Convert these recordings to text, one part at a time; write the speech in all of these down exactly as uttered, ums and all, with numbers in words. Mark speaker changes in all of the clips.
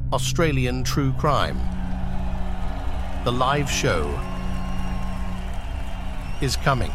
Speaker 1: Australian True Crime. The live show is coming.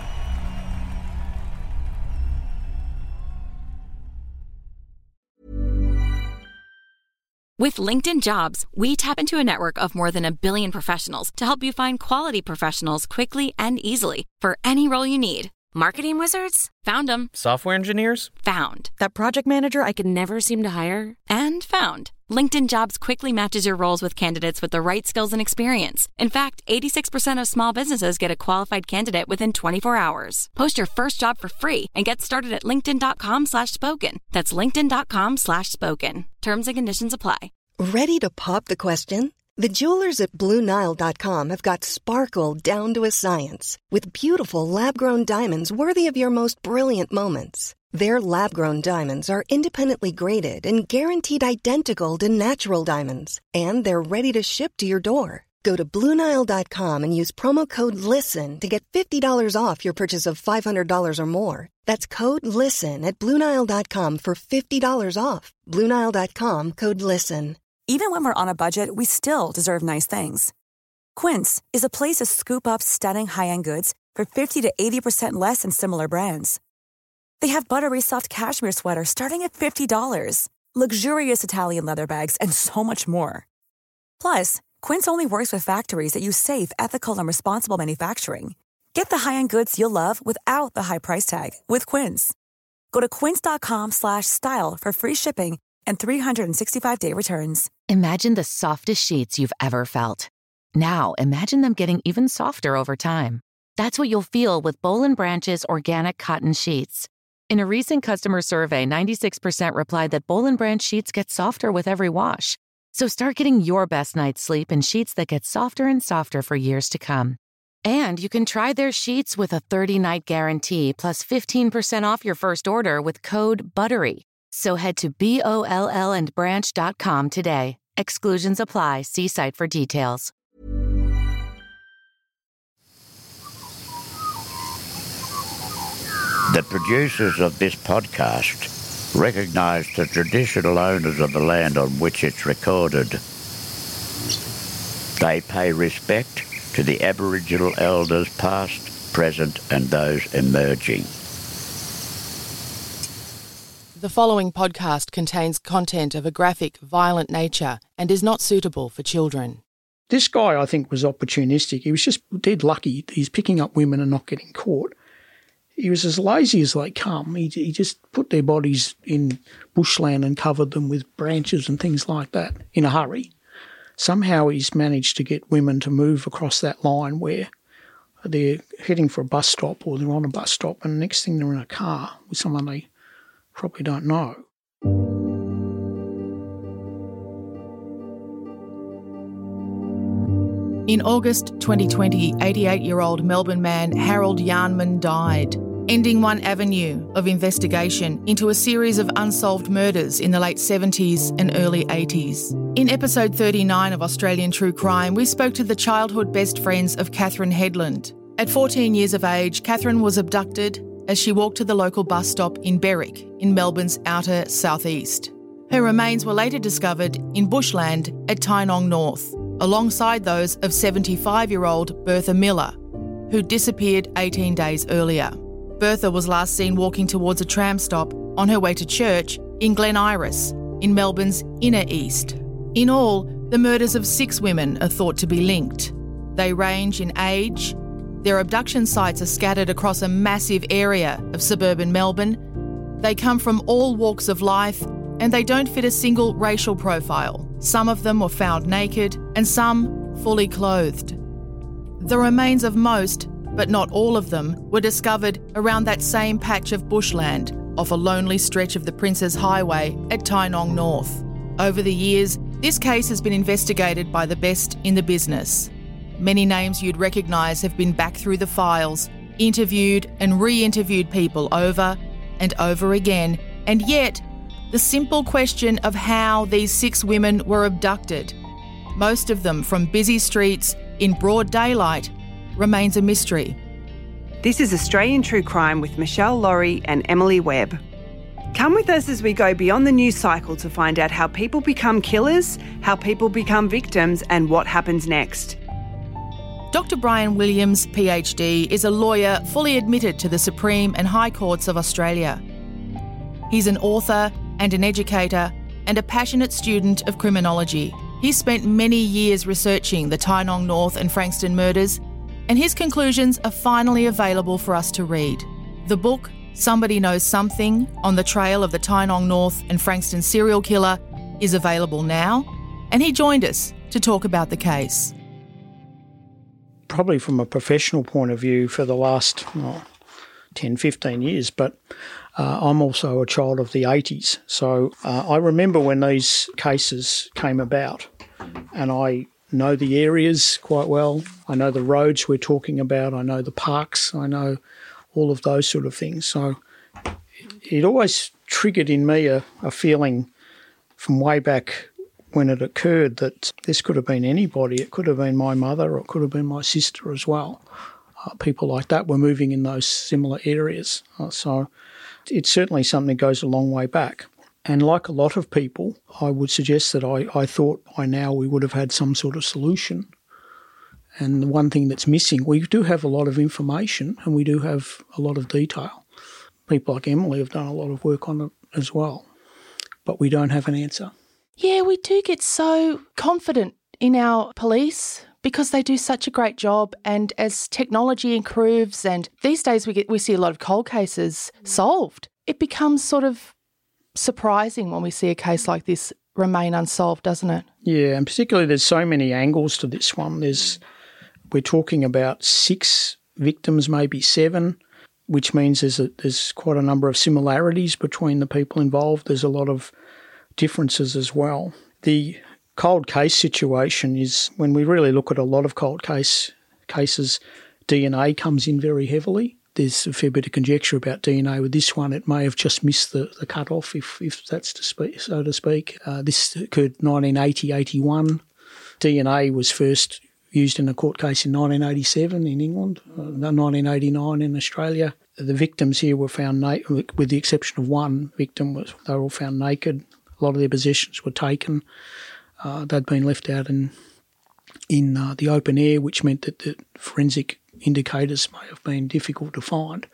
Speaker 2: With LinkedIn Jobs, we tap into a network of more than a billion professionals to help you find quality professionals quickly and easily for any role you need. Marketing wizards? Found them.
Speaker 3: Software engineers?
Speaker 2: Found. That project manager I could never seem to hire? And found. LinkedIn Jobs quickly matches your roles with candidates with the right skills and experience. In fact, eighty-six percent of small businesses get a qualified candidate within twenty-four hours. Post your first job for free and get started at linkedin.com slash spoken. That's linkedin.com slash spoken. Terms and conditions apply.
Speaker 4: Ready to pop the question? The jewelers at Blue Nile dot com have got sparkle down to a science with beautiful lab-grown diamonds worthy of your most brilliant moments. Their lab-grown diamonds are independently graded and guaranteed identical to natural diamonds, and they're ready to ship to your door. Go to Blue Nile dot com and use promo code LISTEN to get fifty dollars off your purchase of five hundred dollars or more. That's code LISTEN at Blue Nile dot com for fifty dollars off. Blue Nile dot com, code LISTEN.
Speaker 5: Even when we're on a budget, we still deserve nice things. Quince is a place to scoop up stunning high-end goods for fifty to eighty percent less than similar brands. They have buttery soft cashmere sweaters starting at fifty dollars, luxurious Italian leather bags, and so much more. Plus, Quince only works with factories that use safe, ethical, and responsible manufacturing. Get the high-end goods you'll love without the high price tag with Quince. Go to quince.com slash style for free shipping and three sixty-five day returns.
Speaker 6: Imagine the softest sheets you've ever felt. Now, imagine them getting even softer over time. That's what you'll feel with Boll and Branch's organic cotton sheets. In a recent customer survey, ninety-six percent replied that Boll and Branch sheets get softer with every wash. So start getting your best night's sleep in sheets that get softer and softer for years to come. And you can try their sheets with a thirty-night guarantee plus fifteen percent off your first order with code BUTTERY. So head to B O L L and branch dot com today. Exclusions apply. See site for details.
Speaker 7: The producers of this podcast recognise the traditional owners of the land on which it's recorded. They pay respect to the Aboriginal elders past, present and those emerging.
Speaker 8: The following podcast contains content of a graphic, violent nature and is not suitable for children.
Speaker 9: This guy, I think, was opportunistic. He was just dead lucky. He's picking up women and not getting caught. He was as lazy as they come. He, he just put their bodies in bushland and covered them with branches and things like that in a hurry. Somehow he's managed to get women to move across that line where they're heading for a bus stop or they're on a bus stop, and the next thing they're in a car with someone they probably don't know.
Speaker 8: In August twenty twenty, eighty-eight-year-old Melbourne man Harold Yarnman died, ending one avenue of investigation into a series of unsolved murders in the late seventies and early eighties. In episode thirty-nine of Australian True Crime, we spoke to the childhood best friends of Catherine Headland. At fourteen years of age, Catherine was abducted as she walked to the local bus stop in Berwick, in Melbourne's outer southeast. Her remains were later discovered in bushland at Tynong North, alongside those of seventy-five-year-old Bertha Miller, who disappeared eighteen days earlier. Bertha was last seen walking towards a tram stop on her way to church in Glen Iris, in Melbourne's inner east. In all, the murders of six women are thought to be linked. They range in age. Their abduction sites are scattered across a massive area of suburban Melbourne. They come from all walks of life, and they don't fit a single racial profile. Some of them were found naked and some fully clothed. The remains of most, but not all of them, were discovered around that same patch of bushland off a lonely stretch of the Princes Highway at Tynong North. Over the years, this case has been investigated by the best in the business. Many names you'd recognise have been back through the files, interviewed and re-interviewed people over and over again, and yet the simple question of how these six women were abducted, most of them from busy streets in broad daylight, remains a mystery.
Speaker 10: This is Australian True Crime with Michelle Laurie and Emily Webb.
Speaker 3: Come with us as we go beyond the news cycle to find out how people become killers, how people become victims, and what happens next.
Speaker 8: Doctor Brian Williams, P H D, is a lawyer fully admitted to the Supreme and High Courts of Australia. He's an author and an educator and a passionate student of criminology. He's spent many years researching the Tynong North and Frankston murders, and his conclusions are finally available for us to read. The book, Somebody Knows Something, On the Trail of the Tynong North and Frankston Serial Killer, is available now, and he joined us to talk about the case.
Speaker 9: Probably from a professional point of view for the last oh, ten, fifteen years, but uh, I'm also a child of the eighties. So uh, I remember when these cases came about, and I know the areas quite well. I know the roads we're talking about. I know the parks. I know all of those sort of things. So it always triggered in me a, a feeling from way back when it occurred that this could have been anybody. It could have been my mother, or it could have been my sister as well. Uh, people like that were moving in those similar areas. Uh, so it's certainly something that goes a long way back. And like a lot of people, I would suggest that I, I thought by now we would have had some sort of solution. And the one thing that's missing, we do have a lot of information and we do have a lot of detail. People like Emily have done a lot of work on it as well, but we don't have an answer.
Speaker 8: Yeah, we do get so confident in our police because they do such a great job, and as technology improves, and these days we get we see a lot of cold cases solved, it becomes sort of surprising when we see a case like this remain unsolved, doesn't it?
Speaker 9: Yeah, and particularly there's so many angles to this one. There's we're talking about six victims, maybe seven, which means there's a, there's quite a number of similarities between the people involved. There's a lot of differences as well. The cold case situation is when we really look at a lot of cold case cases, D N A comes in very heavily. There's a fair bit of conjecture about D N A with this one. It may have just missed the, the cut-off, if, if that's to speak, so to speak. Uh, this occurred nineteen eighty eighty-one. D N A was first used in a court case in nineteen eighty-seven in England, uh, nineteen eighty-nine in Australia. The victims here were found naked, with the exception of one victim. Was they were all found naked. A lot of their possessions were taken. Uh, they'd been left out in in uh, the open air, which meant that the forensic indicators may have been difficult to find.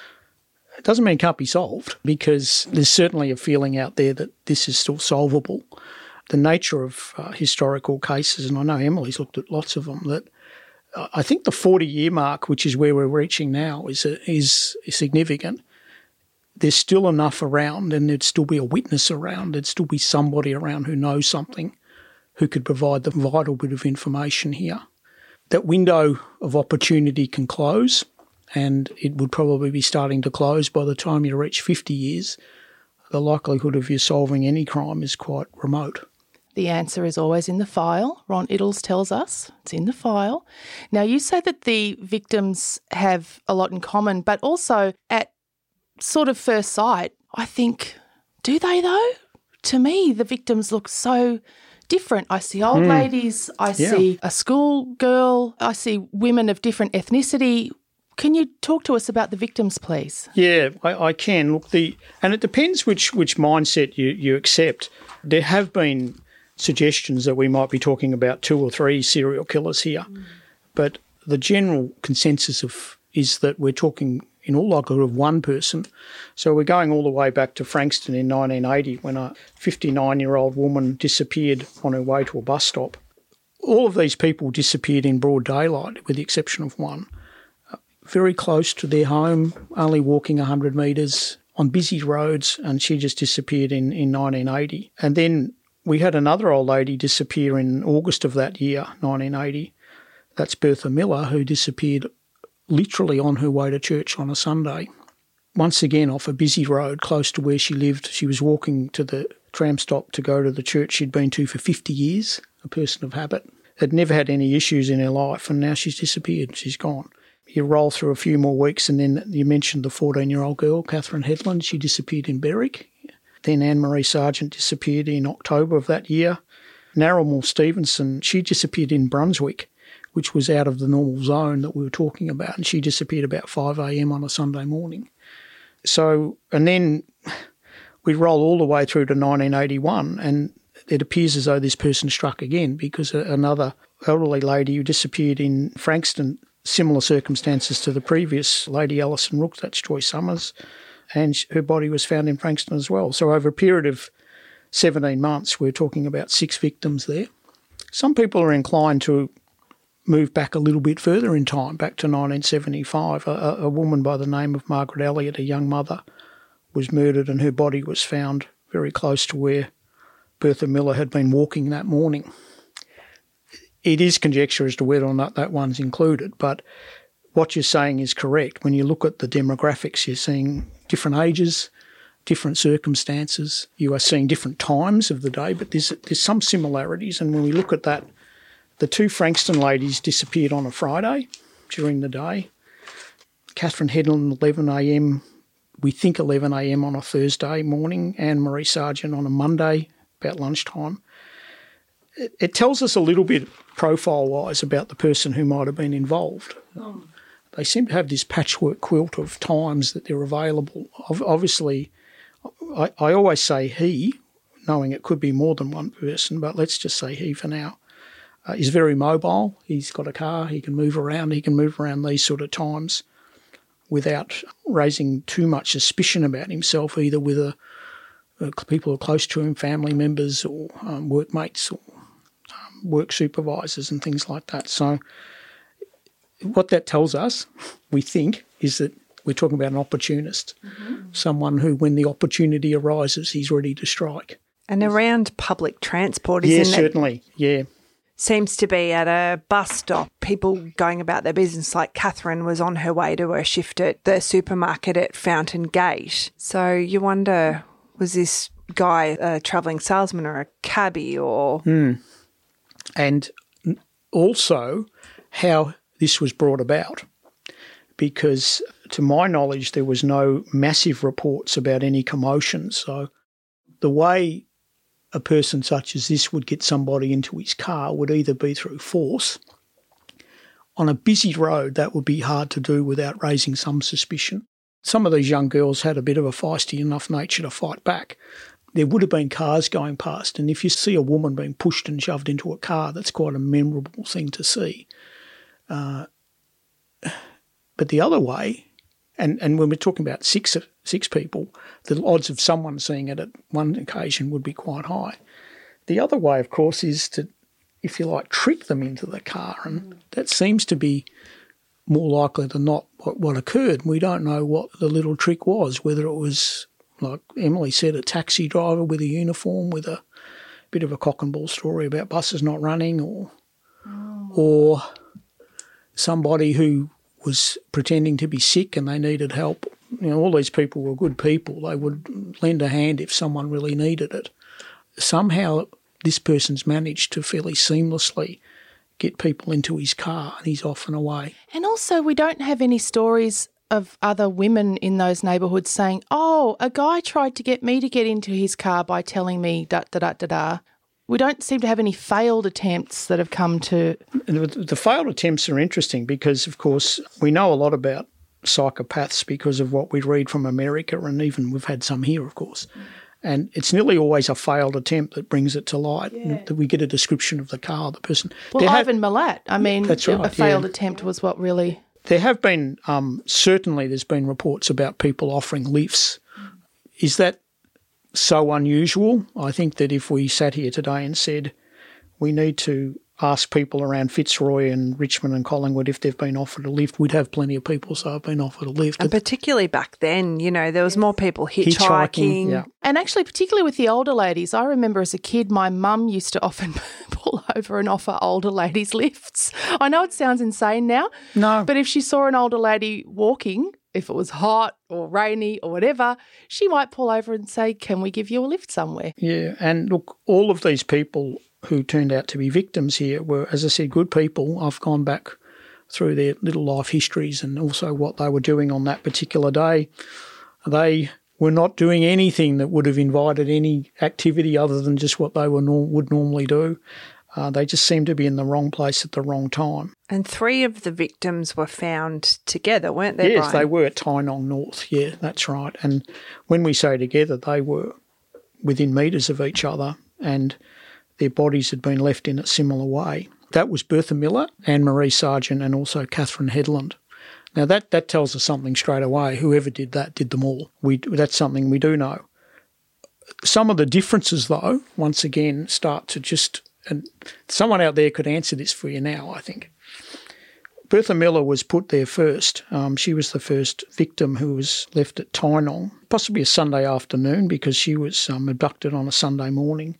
Speaker 9: It doesn't mean it can't be solved, because there's certainly a feeling out there that this is still solvable. The nature of uh, historical cases, and I know Emily's looked at lots of them, that uh, I think the forty-year mark, which is where we're reaching now, is a, is significant. There's still enough around, and there'd still be a witness around, there'd still be somebody around who knows something, who could provide the vital bit of information here. That window of opportunity can close, and it would probably be starting to close by the time you reach fifty years. The likelihood of you solving any crime is quite remote.
Speaker 8: The answer is always in the file. Ron Iddles tells us it's in the file. Now, you say that the victims have a lot in common, but also at sort of first sight, I think, do they though? To me, the victims look so different. I see old mm. ladies, I yeah. see a school girl, I see women of different ethnicity. Can you talk to us about the victims, please? Yeah,
Speaker 9: I, I can. Look, the and it depends which, which mindset you, you accept. There have been suggestions that we might be talking about two or three serial killers here, mm. but the general consensus of is that we're talking in all likelihood of one person. So we're going all the way back to Frankston in nineteen eighty when a fifty-nine-year-old woman disappeared on her way to a bus stop. All of these people disappeared in broad daylight with the exception of one. Uh, very close to their home, only walking one hundred metres on busy roads, and she just disappeared in, in nineteen eighty. And then we had another old lady disappear in August of that year, nineteen eighty. That's Bertha Miller, who disappeared literally on her way to church on a Sunday. Once again, off a busy road close to where she lived. She was walking to the tram stop to go to the church she'd been to for fifty years, a person of habit. Had never had any issues in her life, and now she's disappeared. She's gone. You roll through a few more weeks, and then you mentioned the fourteen-year-old girl, Catherine Headland. She disappeared in Berwick. Then Anne-Marie Sargent disappeared in October of that year. Narrelmore Stevenson, she disappeared in Brunswick, which was out of the normal zone that we were talking about, and she disappeared about five a.m. on a Sunday morning. So, and then we roll all the way through to nineteen eighty-one, and it appears as though this person struck again, because another elderly lady who disappeared in Frankston, similar circumstances to the previous lady, Alison Rooks, that's Joyce Summers, and her body was found in Frankston as well. So over a period of seventeen months, we're talking about six victims there. Some people are inclined to move back a little bit further in time, back to nineteen seventy-five. A, a woman by the name of Margaret Elliott, a young mother, was murdered, and her body was found very close to where Bertha Miller had been walking that morning. It is conjecture as to whether or not that one's included, but what you're saying is correct. When you look at the demographics, you're seeing different ages, different circumstances. You are seeing different times of the day, but there's, there's some similarities. And when we look at that, the two Frankston ladies disappeared on a Friday during the day. Catherine Headland, eleven a m, we think eleven a m on a Thursday morning, Anne Marie Sargent on a Monday about lunchtime. It, it tells us a little bit profile-wise about the person who might have been involved. Um, they seem to have this patchwork quilt of times that they're available. Obviously, I, I always say he, knowing it could be more than one person, but let's just say he for now. Uh, he's very mobile. He's got a car. He can move around. He can move around these sort of times without raising too much suspicion about himself, either with a, a people who are close to him, family members or um, workmates or um, work supervisors and things like that. So what that tells us, we think, is that we're talking about an opportunist, mm-hmm. someone who, when the opportunity arises, he's ready to strike.
Speaker 3: And around public transport, isn't
Speaker 9: it?
Speaker 3: Yeah,
Speaker 9: certainly, yeah.
Speaker 3: Seems to be at a bus stop, people going about their business, like Catherine was on her way to her shift at the supermarket at Fountain Gate. So you wonder, was this guy a travelling salesman or a cabbie or...
Speaker 9: Mm. And also how this was brought about, because to my knowledge there was no massive reports about any commotion. So the way a person such as this would get somebody into his car would either be through force. On a busy road, that would be hard to do without raising some suspicion. Some of these young girls had a bit of a feisty enough nature to fight back. There would have been cars going past, and if you see a woman being pushed and shoved into a car, that's quite a memorable thing to see. Uh, but the other way, and, and when we're talking about six six people, the odds of someone seeing it at one occasion would be quite high. The other way, of course, is to, if you like, trick them into the car, and that seems to be more likely than not what, what occurred. We don't know what the little trick was, whether it was, like Emily said, a taxi driver with a uniform with a bit of a cock and ball story about buses not running, or oh. or somebody who was pretending to be sick and they needed help. You know, all these people were good people. They would lend a hand if someone really needed it. Somehow this person's managed to fairly seamlessly get people into his car and he's off and away.
Speaker 8: And also we don't have any stories of other women in those neighbourhoods saying, oh, a guy tried to get me to get into his car by telling me da-da-da-da-da. We don't seem to have any failed attempts that have come to...
Speaker 9: The failed attempts are interesting because, of course, we know a lot about psychopaths because of what we read from America, and even we've had some here, of course. And it's nearly always a failed attempt that brings it to light, yeah. that we get a description of the car, the person.
Speaker 8: Well, there Ivan have, Milat, I mean,
Speaker 9: that's right,
Speaker 8: a failed
Speaker 9: yeah.
Speaker 8: attempt was what really...
Speaker 9: There have been, um, certainly there's been reports about people offering lifts. Mm. Is that so unusual? I think that if we sat here today and said we need to ask people around Fitzroy and Richmond and Collingwood if they've been offered a lift, we'd have plenty of people say I've been offered a lift.
Speaker 3: And particularly back then, you know, there was more people hitchhiking.
Speaker 9: hitchhiking yeah.
Speaker 8: And actually, particularly with the older ladies, I remember as a kid my mum used to often pull over and offer older ladies lifts. I know it sounds insane now,
Speaker 9: no,
Speaker 8: but if she saw an older lady walking, if it was hot or rainy or whatever, she might pull over and say, can we give you a lift somewhere?
Speaker 9: Yeah, and look, all of these people who turned out to be victims here were, as I said, good people. I've gone back through their little life histories and also what they were doing on that particular day. They were not doing anything that would have invited any activity other than just what they were nor- would normally do. Uh, they just seemed to be in the wrong place at the wrong time.
Speaker 3: And three of the victims were found together, weren't they,
Speaker 9: Yes,
Speaker 3: Brian?
Speaker 9: they were at Tynong North. Yeah, that's right. And when we say together, they were within metres of each other and their bodies had been left in a similar way. That was Bertha Miller, Anne-Marie Sargent and also Catherine Headland. Now, that, that tells us something straight away. Whoever did that did them all. We That's something we do know. Some of the differences, though, once again, start to just... And someone out there could answer this for you now, I think. Bertha Miller was put there first. Um, she was the first victim who was left at Tynong, possibly a Sunday afternoon because she was um, abducted on a Sunday morning.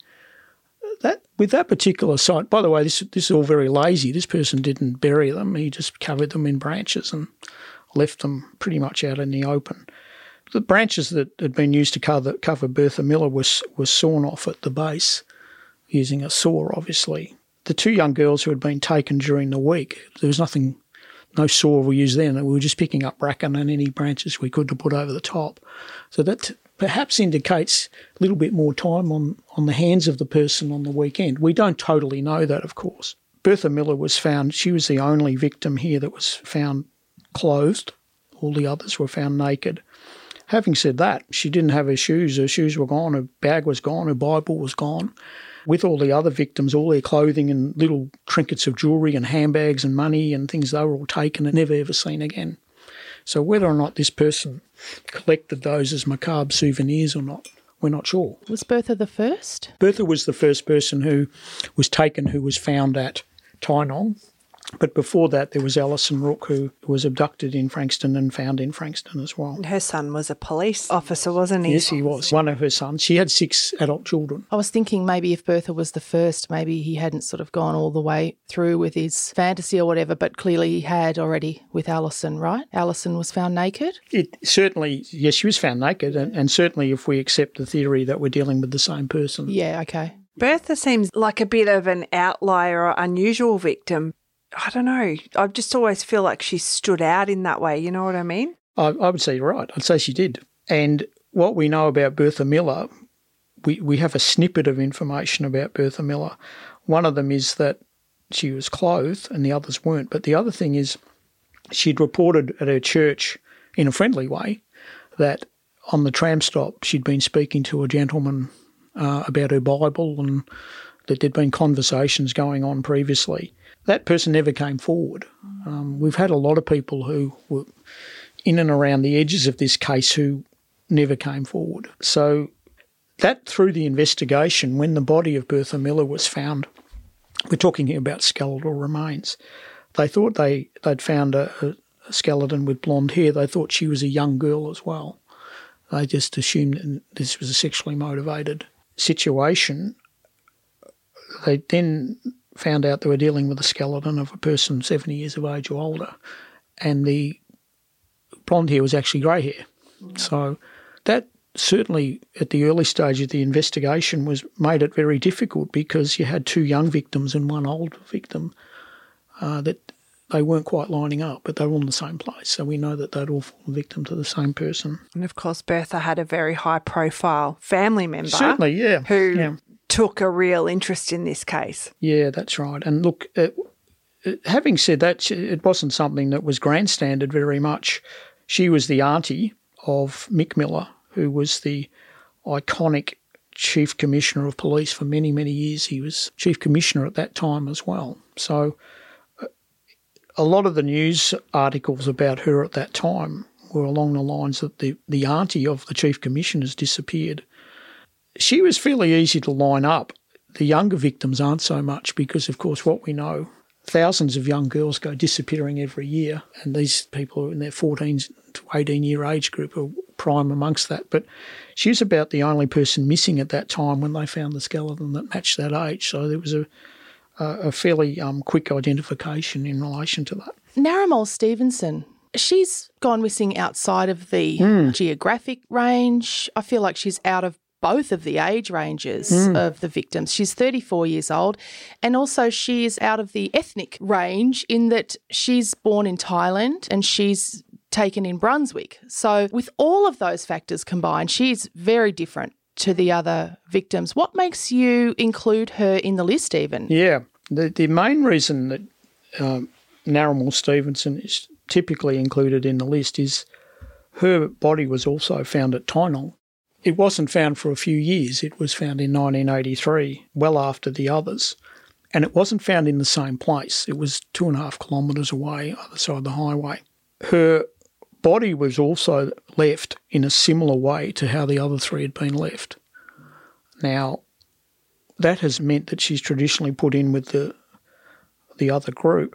Speaker 9: That with that particular site, by the way, this, this is all very lazy. This person didn't bury them. He just covered them in branches and left them pretty much out in the open. The branches that had been used to cover, cover Bertha Miller was, was sawn off at the base, using a saw, obviously. The two young girls who had been taken during the week, there was nothing, no saw we used then. We were just picking up bracken and any branches we could to put over the top. So that perhaps indicates a little bit more time on, on the hands of the person on the weekend. We don't totally know that, of course. Bertha Miller was found, she was the only victim here that was found clothed. All the others were found naked. Having said that, she didn't have her shoes. Her shoes were gone, her bag was gone, her Bible was gone. With all the other victims, all their clothing and little trinkets of jewellery and handbags and money and things, they were all taken and never ever seen again. So whether or not this person collected those as macabre souvenirs or not, we're not sure.
Speaker 8: Was Bertha the first?
Speaker 9: Bertha was the first person who was taken who was found at Tynong. But before that, there was Alison Rook, who was abducted in Frankston and found in Frankston as well.
Speaker 3: And her son was a police officer, wasn't he?
Speaker 9: Yes, he was. One of her sons. She had six adult children.
Speaker 8: I was thinking maybe if Bertha was the first, maybe he hadn't sort of gone all the way through with his fantasy or whatever, but clearly he had already with Alison, right? Alison was found naked?
Speaker 9: It certainly, yes, she was found naked, and, and certainly if we accept the theory that we're dealing with the same person.
Speaker 8: Yeah, okay.
Speaker 3: Bertha seems like a bit of an outlier or unusual victim. I don't know. I just always feel like she stood out in that way. You know what I mean?
Speaker 9: I, I would say you're right. I'd say she did. And what we know about Bertha Miller, we, we have a snippet of information about Bertha Miller. One of them is that she was clothed and the others weren't. But the other thing is she'd reported at her church in a friendly way that on the tram stop she'd been speaking to a gentleman uh, about her Bible and that there'd been conversations going on previously. That person never came forward. Um, we've had a lot of people who were in and around the edges of this case who never came forward. So that through the investigation, when the body of Bertha Miller was found, we're talking here about skeletal remains, they thought they, they'd found a, a skeleton with blonde hair. They thought she was a young girl as well. They just assumed that this was a sexually motivated situation. They then found out they were dealing with a skeleton of a person seventy years of age or older, and the blonde hair was actually grey hair. Mm. So that certainly at the early stage of the investigation was made it very difficult because you had two young victims and one old victim uh, that they weren't quite lining up, but they were all in the same place. So we know that they'd all fallen victim to the same person.
Speaker 3: And of course, Bertha had a very high-profile family member.
Speaker 9: Certainly, yeah.
Speaker 3: Who
Speaker 9: yeah.
Speaker 3: took a real interest in this case.
Speaker 9: Yeah, that's right. And look, uh, uh, having said that, it wasn't something that was grandstanded very much. She was the auntie of Mick Miller, who was the iconic Chief Commissioner of Police for many, many years. He was Chief Commissioner at that time as well. So uh, a lot of the news articles about her at that time were along the lines that the, the auntie of the Chief Commissioner's disappeared. She was fairly easy to line up. The younger victims aren't so much because, of course, what we know, thousands of young girls go disappearing every year, and these people are in their fourteen to eighteen-year age group are prime amongst that. But she was about the only person missing at that time when they found the skeleton that matched that age. So there was a, a, a fairly um, quick identification in relation to that.
Speaker 8: Narramol Stevenson, she's gone missing outside of the mm. geographic range. I feel like she's out of both of the age ranges mm. of the victims. She's thirty-four years old, and also she is out of the ethnic range in that she's born in Thailand and she's taken in Brunswick. So with all of those factors combined, she's very different to the other victims. What makes you include her in the list even?
Speaker 9: Yeah, the, the main reason that um, Narramore Stevenson is typically included in the list is her body was also found at Tynong. It wasn't found for a few years. It was found in nineteen eighty-three, well after the others. And it wasn't found in the same place. It was two and a half kilometres away, other side of the highway. Her body was also left in a similar way to how the other three had been left. Now, that has meant that she's traditionally put in with the the other group.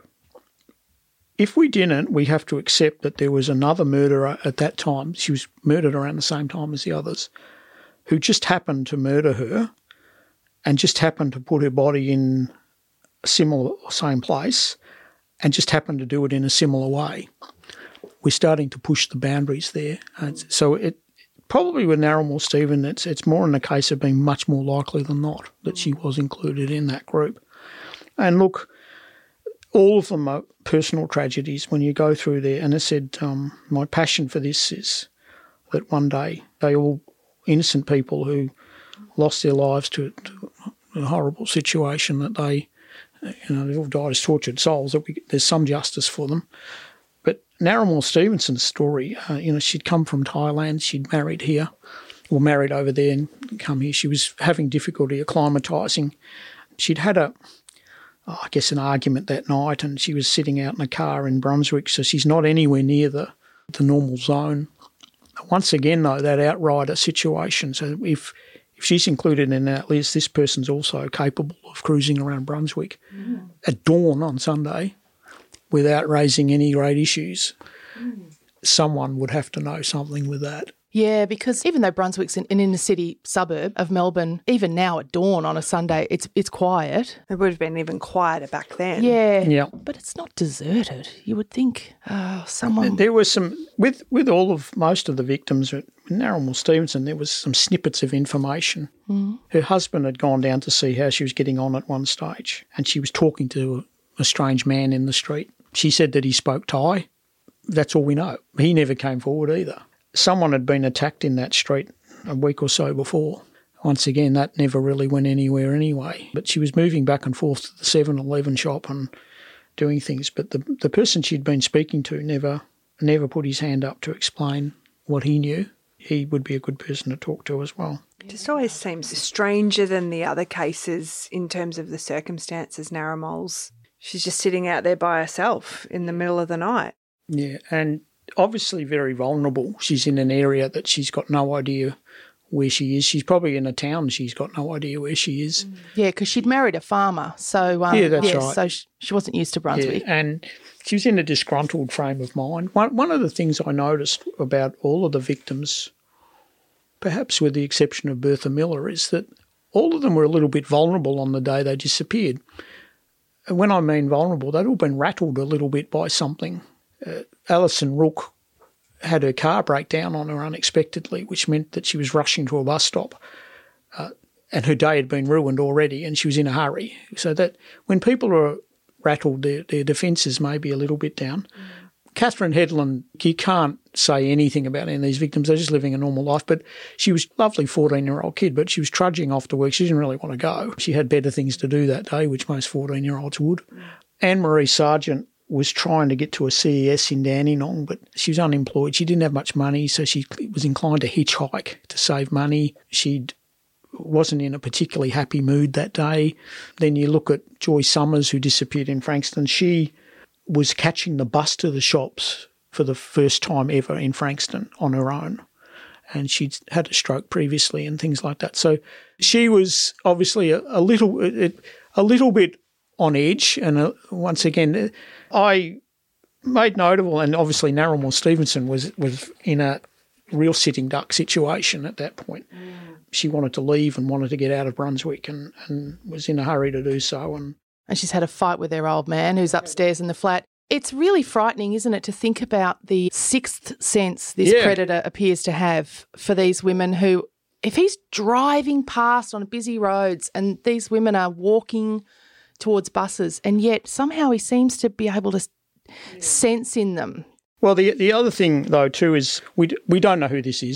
Speaker 9: If we didn't, we have to accept that there was another murderer at that time. She was murdered around the same time as the others, who just happened to murder her and just happened to put her body in a similar, same place and just happened to do it in a similar way. We're starting to push the boundaries there. And so it probably with Narramore Stephen, it's, it's more in the case of being much more likely than not that she was included in that group. And look, all of them are personal tragedies when you go through there. And I said, um, my passion for this is that one day they all innocent people who lost their lives to, to a horrible situation, that they, you know, they've all died as tortured souls, that we, there's some justice for them. But Narramore Stevenson's story, uh, you know, she'd come from Thailand, she'd married here, or married over there and come here. She was having difficulty acclimatising. She'd had a Oh, I guess, an argument that night, and she was sitting out in a car in Brunswick, so she's not anywhere near the, the normal zone. Once again, though, that outrider situation, so if if she's included in that list, this person's also capable of cruising around Brunswick mm. at dawn on Sunday without raising any great issues. Mm. Someone would have to know something with that.
Speaker 8: Yeah, because even though Brunswick's an, an inner-city suburb of Melbourne, even now at dawn on a Sunday, it's it's quiet.
Speaker 3: It would have been even quieter back then.
Speaker 8: Yeah,
Speaker 9: yeah.
Speaker 8: But it's not deserted. You would think oh, someone...
Speaker 9: There was some, with, with all of, most of the victims, with Narramore Stevenson, there was some snippets of information. Mm. Her husband had gone down to see how she was getting on at one stage, and she was talking to a, a strange man in the street. She said that he spoke Thai. That's all we know. He never came forward either. Someone had been attacked in that street a week or so before. Once again, that never really went anywhere anyway. But she was moving back and forth to the seven eleven shop and doing things. But the the person she'd been speaking to never never put his hand up to explain what he knew. He would be a good person to talk to as well.
Speaker 3: It just always seems stranger than the other cases in terms of the circumstances, Narramore's. She's just sitting out there by herself in the middle of the night.
Speaker 9: Yeah, and obviously very vulnerable. She's in an area that she's got no idea where she is. She's probably in a town she's got no idea where she is.
Speaker 8: Yeah, because she'd married a farmer. So um,
Speaker 9: yeah, that's
Speaker 8: yeah,
Speaker 9: right.
Speaker 8: So she, she wasn't used to Brunswick.
Speaker 9: Yeah, and she was in a disgruntled frame of mind. One, one of the things I noticed about all of the victims, perhaps with the exception of Bertha Miller, is that all of them were a little bit vulnerable on the day they disappeared. And when I mean vulnerable, they'd all been rattled a little bit by something. Uh, Alison Rook had her car break down on her unexpectedly, which meant that she was rushing to a bus stop, uh, and her day had been ruined already and she was in a hurry. So that when people are rattled, their, their defences may be a little bit down. Mm. Catherine Headland, you can't say anything about any of these victims. They're just living a normal life. But she was a lovely fourteen-year-old kid, but she was trudging off to work. She didn't really want to go. She had better things to do that day, which most fourteen-year-olds would. Mm. Anne-Marie Sargent was trying to get to a C E S in Dandenong, but she was unemployed. She didn't have much money, so she was inclined to hitchhike to save money. She wasn't in a particularly happy mood that day. Then you look at Joy Summers, who disappeared in Frankston. She was catching the bus to the shops for the first time ever in Frankston on her own, and she'd had a stroke previously and things like that. So she was obviously a, a little, a little bit on edge, and uh, once again, I made notable, and obviously Narramore Stevenson was was in a real sitting duck situation at that point. Mm. She wanted to leave and wanted to get out of Brunswick, and, and was in a hurry to do so. And
Speaker 8: and she's had a fight with her old man who's upstairs in the flat. It's really frightening, isn't it, to think about the sixth sense this
Speaker 9: yeah.
Speaker 8: predator appears to have for these women who, if he's driving past on busy roads and these women are walking towards buses, and yet somehow he seems to be able to yeah. sense in them.
Speaker 9: Well, the the other thing, though, too, is we we don't know who this is.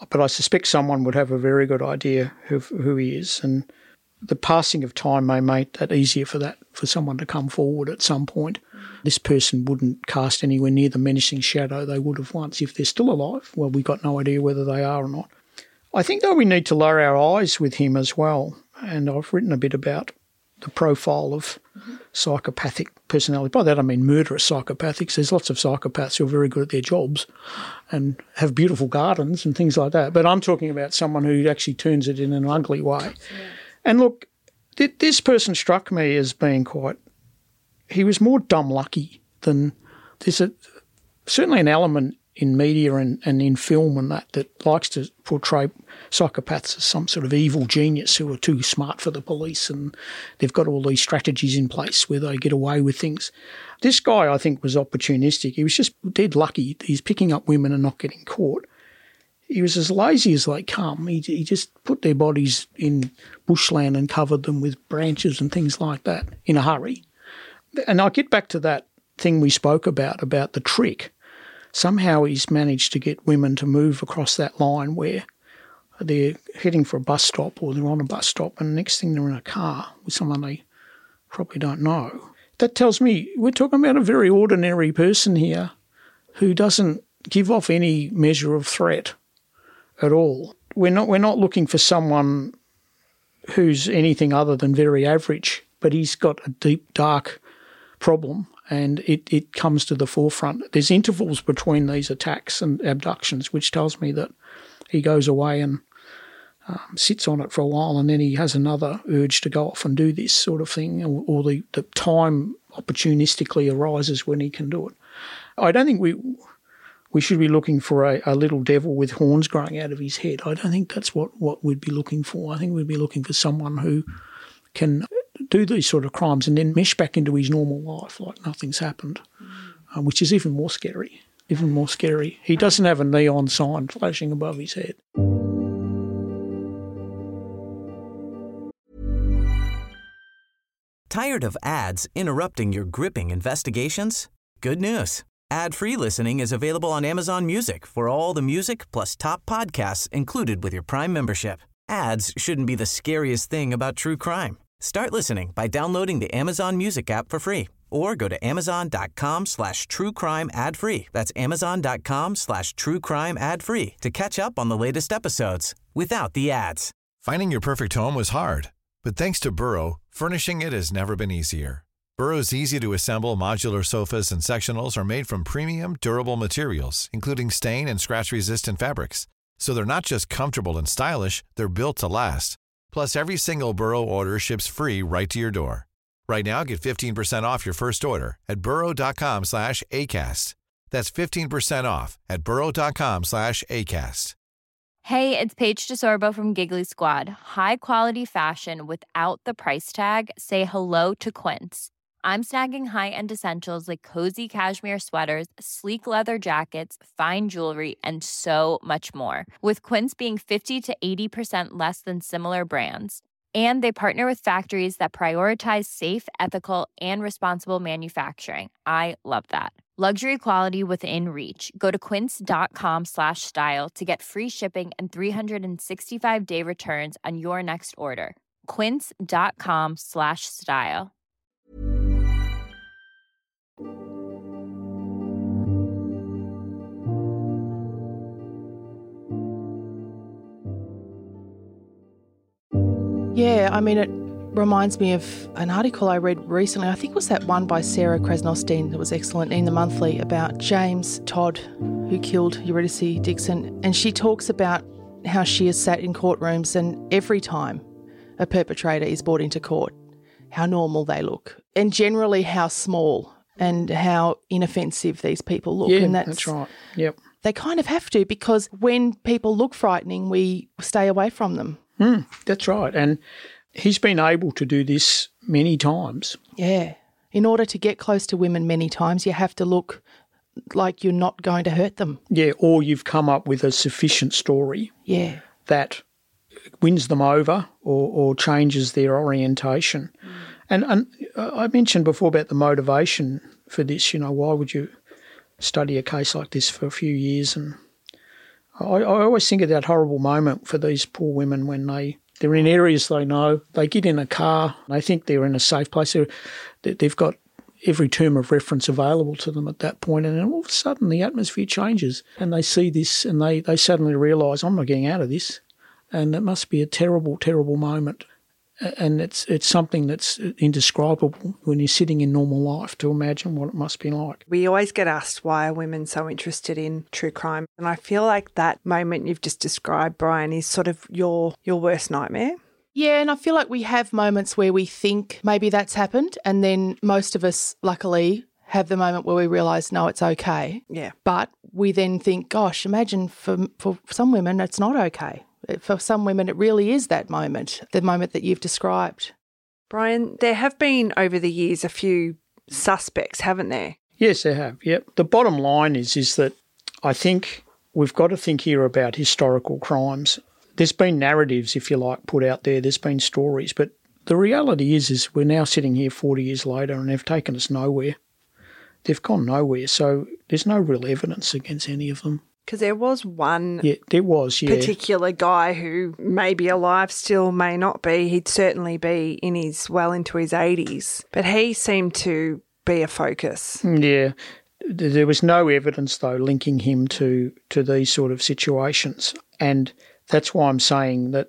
Speaker 9: but I suspect someone would have a very good idea of who he is, and the passing of time may make that easier for that for someone to come forward at some point. This person wouldn't cast anywhere near the menacing shadow they would have once. If they're still alive, well, we've got no idea whether they are or not. I think, though, we need to lower our eyes with him as well, and I've written a bit about the profile of mm-hmm. psychopathic personality. By that I mean murderous psychopathics. There's lots of psychopaths who are very good at their jobs and have beautiful gardens and things like that, but I'm talking about someone who actually turns it in an ugly way. Yeah. And look, th- this person struck me as being quite, he was more dumb lucky than, there's a, certainly an element in media and, and in film and that that likes to portray psychopaths as some sort of evil genius who are too smart for the police and they've got all these strategies in place where they get away with things. This guy, I think, was opportunistic. He was just dead lucky. He's picking up women and not getting caught. He was as lazy as they come. He, he just put their bodies in bushland and covered them with branches and things like that in a hurry. And I get back to that thing we spoke about, about the trick. Somehow he's managed to get women to move across that line where they're heading for a bus stop or they're on a bus stop and the next thing they're in a car with someone they probably don't know. That tells me we're talking about a very ordinary person here who doesn't give off any measure of threat at all. We're not we're not looking for someone who's anything other than very average, but he's got a deep, dark problem and it, it comes to the forefront. There's intervals between these attacks and abductions, which tells me that he goes away and um, sits on it for a while and then he has another urge to go off and do this sort of thing, or, or the, the time opportunistically arises when he can do it. I don't think we we should be looking for a, a little devil with horns growing out of his head. I don't think that's what, what we'd be looking for. I think we'd be looking for someone who can do these sort of crimes and then mesh back into his normal life like nothing's happened, mm. uh, which is even more scary, even more scary. He doesn't have a neon sign flashing above his head.
Speaker 10: Tired of ads interrupting your gripping investigations? Good news. Ad-free listening is available on Amazon Music for all the music plus top podcasts included with your Prime membership. Ads shouldn't be the scariest thing about true crime. Start listening by downloading the Amazon Music app for free or go to amazon.com slash true crime ad free. That's amazon.com slash true crime ad free to catch up on the latest episodes without the ads.
Speaker 11: Finding your perfect home was hard, but thanks to Burrow, furnishing it has never been easier. Burrow's easy-to-assemble modular sofas and sectionals are made from premium, durable materials, including stain and scratch-resistant fabrics. So they're not just comfortable and stylish, they're built to last. Plus, every single Burrow order ships free right to your door. Right now, get fifteen percent off your first order at burrow.com slash ACAST. That's fifteen percent off at burrow.com slash ACAST.
Speaker 12: Hey, it's Paige DeSorbo from Giggly Squad. High quality fashion without the price tag. Say hello to Quince. I'm snagging high-end essentials like cozy cashmere sweaters, sleek leather jackets, fine jewelry, and so much more. With Quince being fifty to eighty percent less than similar brands. And they partner with factories that prioritize safe, ethical, and responsible manufacturing. I love that. Luxury quality within reach. Go to quince.com slash style to get free shipping and three sixty-five day returns on your next order. Quince.com slash style.
Speaker 8: Yeah, I mean, it reminds me of an article I read recently. I think it was that one by Sarah Krasnostein that was excellent in the Monthly about James Todd, who killed Eurydice Dixon. And she talks about how she has sat in courtrooms and every time a perpetrator is brought into court, how normal they look and generally how small and how inoffensive these people look.
Speaker 9: Yeah,
Speaker 8: and that's,
Speaker 9: that's right. Yep.
Speaker 8: They kind of have to, because when people look frightening, we stay away from them.
Speaker 9: Mm, that's right. And he's been able to do this many times.
Speaker 8: Yeah. In order to get close to women many times, you have to look like you're not going to hurt them.
Speaker 9: Yeah, or you've come up with a sufficient story
Speaker 8: yeah.
Speaker 9: that wins them over or, or changes their orientation. Mm. And, and I mentioned before about the motivation for this. You know, why would you study a case like this for a few years and I, I always think of that horrible moment for these poor women when they, they're in areas they know. They get in a car, they think they're in a safe place. They're, they've got every term of reference available to them at that point, and then all of a sudden the atmosphere changes and they see this and they, they suddenly realise, I'm not getting out of this. And it must be a terrible, terrible moment. And it's it's something that's indescribable when you're sitting in normal life to imagine what it must be like.
Speaker 3: We always get asked, why are women so interested in true crime? And I feel like that moment you've just described, Brian, is sort of your your worst nightmare.
Speaker 8: Yeah, and I feel like we have moments where we think maybe that's happened, and then most of us, luckily, have the moment where we realise, no, it's okay.
Speaker 3: Yeah.
Speaker 8: But we then think, gosh, imagine for for some women it's not okay. For some women, it really is that moment, the moment that you've described.
Speaker 3: Brian, there have been over the years a few suspects, haven't there?
Speaker 9: Yes, there have, yep. The bottom line is, is that I think we've got to think here about historical crimes. There's been narratives, if you like, put out there. There's been stories. But the reality is, is we're now sitting here forty years later and they've taken us nowhere. They've gone nowhere. So there's no real evidence against any of them.
Speaker 3: Because there was one
Speaker 9: yeah, there was, yeah.
Speaker 3: particular guy who may be alive still, may not be. He'd certainly be in his well into his eighties. But he seemed to be a focus.
Speaker 9: Yeah. There was no evidence, though, linking him to, to these sort of situations. And that's why I'm saying that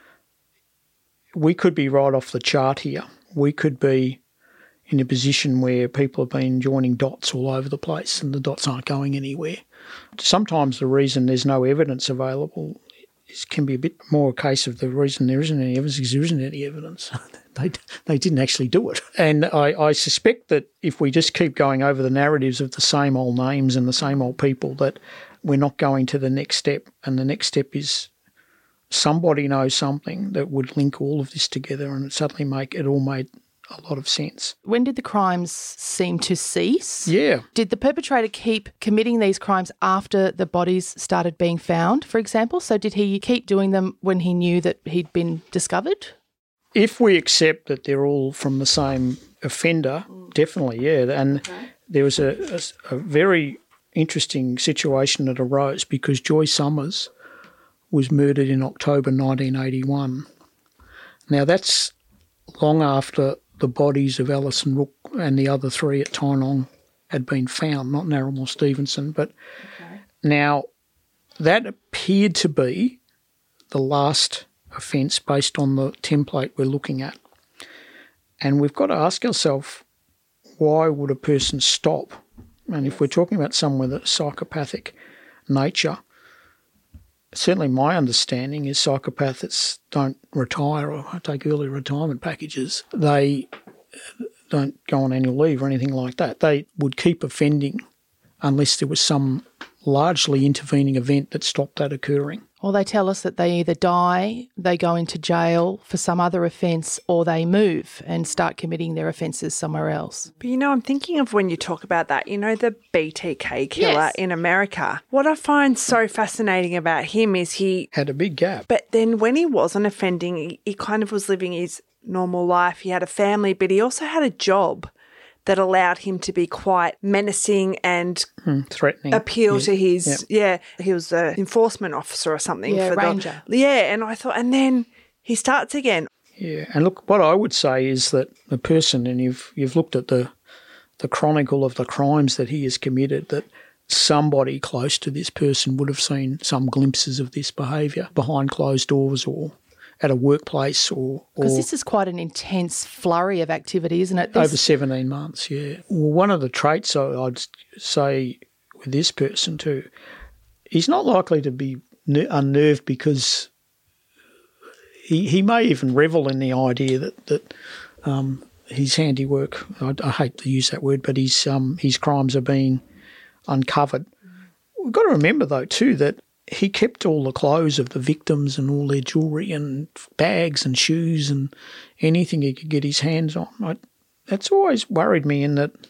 Speaker 9: we could be right off the chart here. We could be in a position where people have been joining dots all over the place and the dots aren't going anywhere. Sometimes the reason there's no evidence available is, can be a bit more a case of the reason there isn't any evidence is there isn't any evidence. they they didn't actually do it. And I, I suspect that if we just keep going over the narratives of the same old names and the same old people, that we're not going to the next step. And the next step is somebody knows something that would link all of this together and suddenly make it all made a lot of sense.
Speaker 8: When did the crimes seem to cease?
Speaker 9: Yeah.
Speaker 8: Did the perpetrator keep committing these crimes after the bodies started being found, for example? So did he keep doing them when he knew that he'd been discovered?
Speaker 9: If we accept that they're all from the same offender, definitely, yeah. And okay. There was a, a, a very interesting situation that arose because Joy Summers was murdered in October nineteen eighty-one. Now, that's long after the bodies of Alison Rook and the other three at Tynong had been found, not Narramore Stevenson. But okay. Now that appeared to be the last offence based on the template we're looking at. And we've got to ask ourselves, why would a person stop? And if we're talking about someone with a psychopathic nature, certainly my understanding is psychopaths don't retire or take early retirement packages. They don't go on annual leave or anything like that. They would keep offending unless there was some largely intervening event that stopped that occurring.
Speaker 8: Well, they tell us that they either die, they go into jail for some other offence, or they move and start committing their offences somewhere else.
Speaker 3: But, you know, I'm thinking of when you talk about that, you know, the B T K killer
Speaker 8: yes.
Speaker 3: in America. What I find so fascinating about him is he
Speaker 9: had a big gap.
Speaker 3: But then when he wasn't offending, he, he kind of was living his normal life. He had a family, but he also had a job that allowed him to be quite menacing and
Speaker 9: mm, threatening.
Speaker 3: Appeal
Speaker 9: yeah.
Speaker 3: to his,
Speaker 9: yep.
Speaker 3: yeah, he was an enforcement officer or something.
Speaker 8: Yeah,
Speaker 3: for
Speaker 8: ranger.
Speaker 3: The, yeah, and I thought, and then he starts again.
Speaker 9: Yeah, and look, what I would say is that the person, and you've you've looked at the the chronicle of the crimes that he has committed, that somebody close to this person would have seen some glimpses of this behaviour behind closed doors or at a workplace or...
Speaker 8: Because this is quite an intense flurry of activity, isn't it?
Speaker 9: This... Over seventeen months, yeah. Well, one of the traits I'd say with this person too, he's not likely to be unnerved because he he may even revel in the idea that, that um, his handiwork, I, I hate to use that word, but his, um, his crimes are being uncovered. We've got to remember, though, too, that he kept all the clothes of the victims and all their jewellery and bags and shoes and anything he could get his hands on. I, that's always worried me in that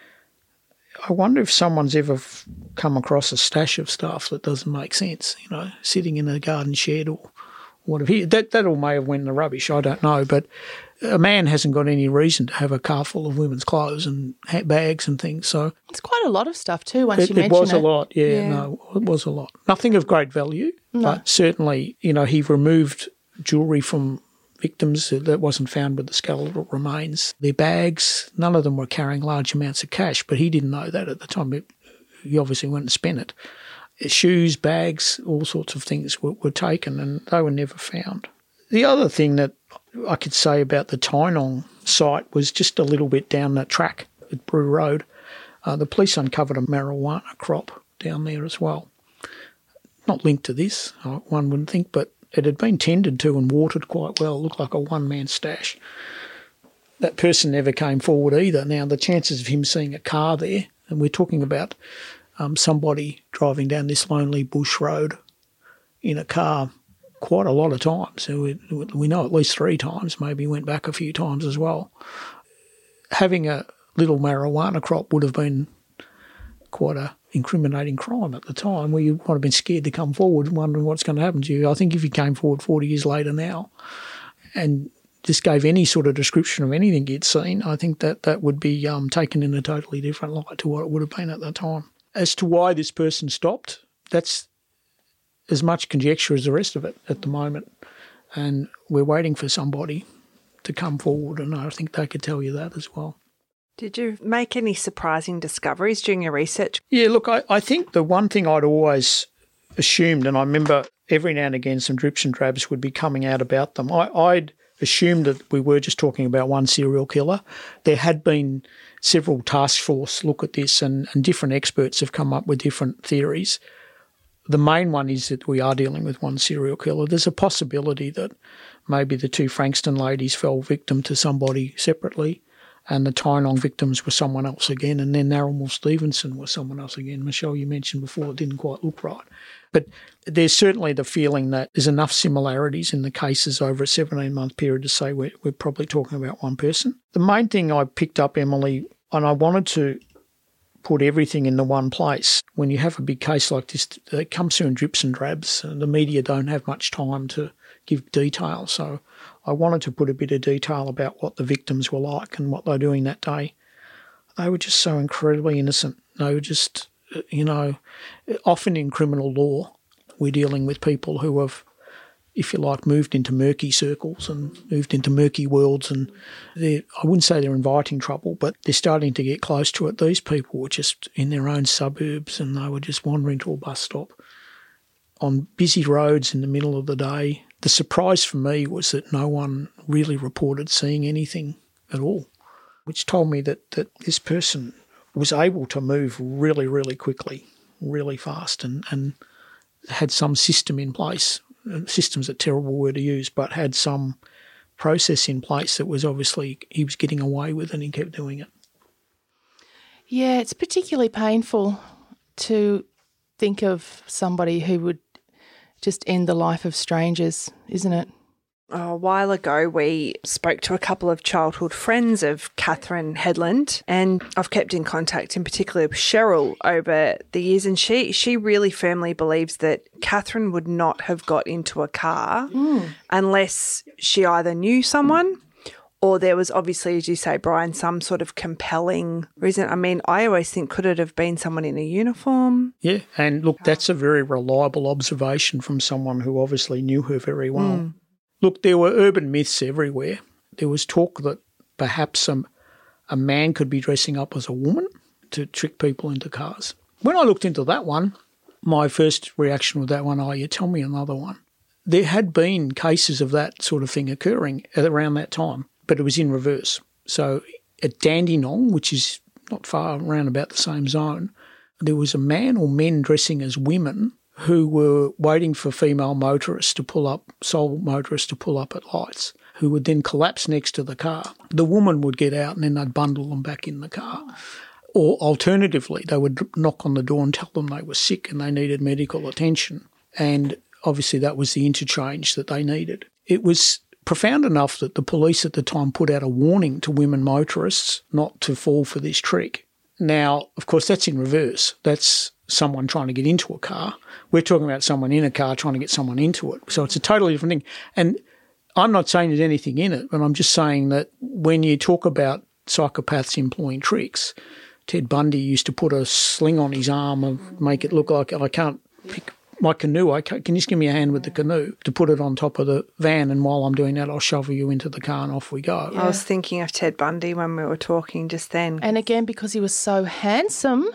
Speaker 9: I wonder if someone's ever f- come across a stash of stuff that doesn't make sense, you know, sitting in a garden shed or, What have he, that, that all may have went in the rubbish, I don't know, but a man hasn't got any reason to have a car full of women's clothes and hat bags and things. So
Speaker 8: it's quite a lot of stuff too, once
Speaker 9: it,
Speaker 8: you mention
Speaker 9: it. was
Speaker 8: it.
Speaker 9: a lot, yeah,
Speaker 8: yeah,
Speaker 9: no, it was a lot. Nothing of great value,
Speaker 8: no.
Speaker 9: but certainly, you know, he removed jewellery from victims that wasn't found with the skeletal remains. Their bags, none of them were carrying large amounts of cash, but he didn't know that at the time. He obviously went and spent it. Shoes, bags, all sorts of things were, were taken and they were never found. The other thing that I could say about the Tynong site was just a little bit down that track at Brew Road. Uh, the police uncovered a marijuana crop down there as well. Not linked to this, one wouldn't think, but it had been tended to and watered quite well. It looked like a one-man stash. That person never came forward either. Now, the chances of him seeing a car there, and we're talking about um, somebody driving down this lonely bush road in a car quite a lot of times. So we, we know at least three times, maybe went back a few times as well. Having a little marijuana crop would have been quite a incriminating crime at the time, where you might have been scared to come forward wondering what's going to happen to you. I think if you came forward forty years later now and just gave any sort of description of anything you'd seen, I think that that would be um, taken in a totally different light to what it would have been at the time. As to why this person stopped, that's as much conjecture as the rest of it at the moment. And we're waiting for somebody to come forward, and I think they could tell you that as well.
Speaker 3: Did you make any surprising discoveries during your research?
Speaker 9: Yeah, look, I, I think the one thing I'd always assumed, and I remember every now and again some drips and drabs would be coming out about them, I, I'd assumed that we were just talking about one serial killer. There had been several task force look at this, and, and different experts have come up with different theories. The main one is that we are dealing with one serial killer. There's a possibility that maybe the two Frankston ladies fell victim to somebody separately, and the Tynong victims were someone else again, and then Narromore Stevenson was someone else again. Michelle, you mentioned before it didn't quite look right. But there's certainly the feeling that there's enough similarities in the cases over a seventeen-month period to say we're, we're probably talking about one person. The main thing I picked up, Emily, and I wanted to put everything in the one place. When you have a big case like this, it comes through in drips and drabs, and the media don't have much time to give detail. So I wanted to put a bit of detail about what the victims were like and what they were doing that day. They were just so incredibly innocent. They were just, you know, often in criminal law, we're dealing with people who have, if you like, moved into murky circles and moved into murky worlds, and I wouldn't say they're inviting trouble, but they're starting to get close to it. These people were just in their own suburbs, and they were just wandering to a bus stop on busy roads in the middle of the day. The surprise for me was that no one really reported seeing anything at all, which told me that, that this person was able to move really, really quickly, really fast, and, and had some system in place. System's a terrible word to use, but had some process in place that was obviously he was getting away with, and he kept doing it.
Speaker 8: Yeah, it's particularly painful to think of somebody who would just end the life of strangers, isn't it?
Speaker 3: A while ago, we spoke to a couple of childhood friends of Catherine Headland, and I've kept in contact in particular with Cheryl over the years, and she, she really firmly believes that Catherine would not have got into a car mm. unless she either knew someone or there was obviously, as you say, Brian, some sort of compelling reason. I mean, I always think, could it have been someone in a uniform?
Speaker 9: Yeah, and look, that's a very reliable observation from someone who obviously knew her very well. Mm. Look, there were urban myths everywhere. There was talk that perhaps a, a man could be dressing up as a woman to trick people into cars. When I looked into that one, my first reaction with that one, oh, you tell me another one. There had been cases of that sort of thing occurring around that time, but it was in reverse. So at Dandenong, which is not far around about the same zone, there was a man or men dressing as women who were waiting for female motorists to pull up, sole motorists to pull up at lights, who would then collapse next to the car. The woman would get out and then they'd bundle them back in the car. Or alternatively, they would knock on the door and tell them they were sick and they needed medical attention. And obviously that was the interchange that they needed. It was profound enough that the police at the time put out a warning to women motorists not to fall for this trick. Now, of course, that's in reverse. That's someone trying to get into a car. We're talking about someone in a car trying to get someone into it. So it's a totally different thing. And I'm not saying there's anything in it, but I'm just saying that when you talk about psychopaths employing tricks, Ted Bundy used to put a sling on his arm and make it look like I can't pick my canoe. I can't, can you just give me a hand with the canoe to put it on top of the van, and while I'm doing that, I'll shovel you into the car and off we go.
Speaker 3: Yeah. I was thinking of Ted Bundy when we were talking just then.
Speaker 8: And again, because he was so handsome.